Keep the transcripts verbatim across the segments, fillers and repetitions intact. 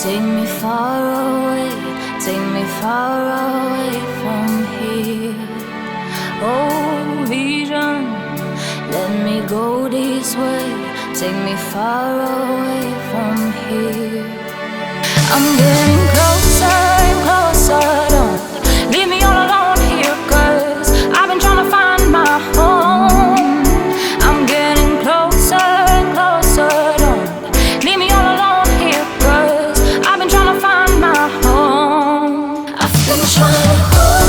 Take me far away, take me far away from here. Oh, vision, let me go this way. Take me far away from here. I'm getting closer and closer. Don't leave me all alone here, 'cause I've been trying to find my home. I'm getting closer and closer. Don't leave me all alone here, 'cause I've been trying to find my home. I've been trying to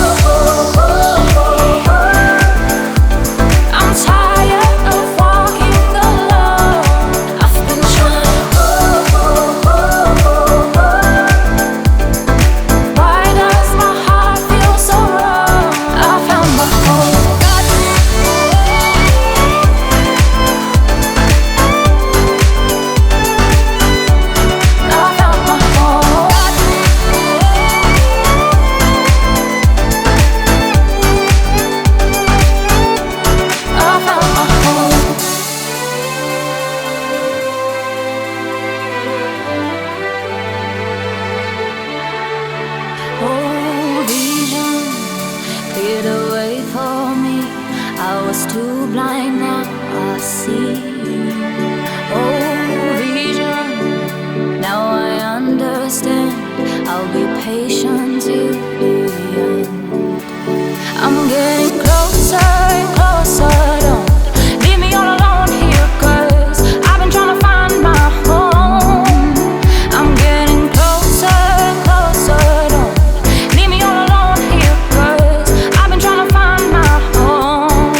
the way for me. I was too blind, now I see. Oh, vision, now I understand. I'll be patient till the end. I'm getting closer and closer. Don't leave me all alone here, 'cause I've been trying to find my home. I'm getting closer and closer. Don't leave me all alone here, 'cause I've been trying to find my home.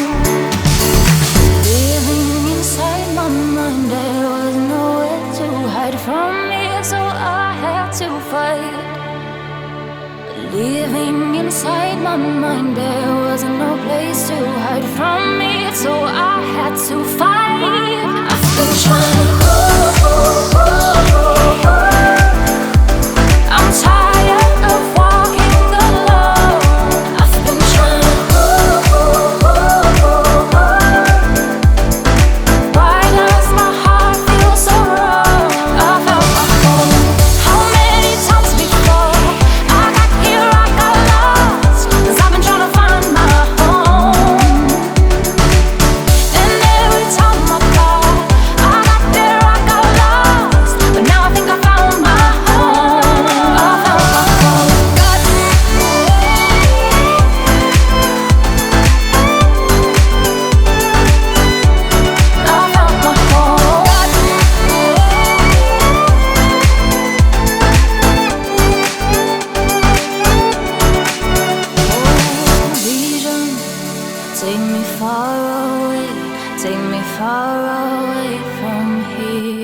Living inside my mind, there was nowhere to hide from me, so I had to fight. Living inside my mind, there was no place to hide from me, so I had to fight. I've been trying to I'm tired of walking alone. I've been trying to why does my heart feel so wrong? I found my home. How many times before I got here, I got lost, 'cause I've been trying to find my home. And every time I thought I got there, I got lost, but now I think I found my home. I found my home. God. I found my home. God. Oh, vision, take me far away, take me far away from here.